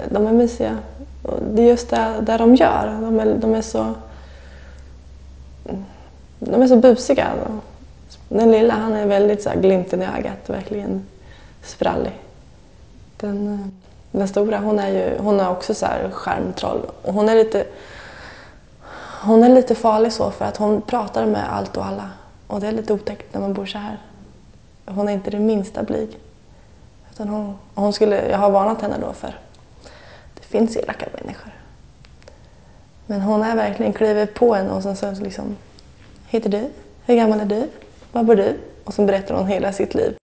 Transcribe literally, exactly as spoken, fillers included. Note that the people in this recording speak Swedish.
de är mysiga. Det är just det, det de gör. De är, de är så de är så busiga. Den lilla, han är väldigt så här glimten i ögat, verkligen sprallig. Den, den stora, hon är ju hon är också så här skärmtroll, och hon är lite hon är lite farlig så, för att hon pratar med allt och alla, och det är lite otäckt när man bor så här. Hon är inte det minsta blyg. Utan hon, hon skulle, jag har varnat henne då, för det finns elaka människor. Men hon är verkligen klivit på en och sen så liksom, heter du? Hur gammal är du? Var bor du? Och så berättar hon hela sitt liv.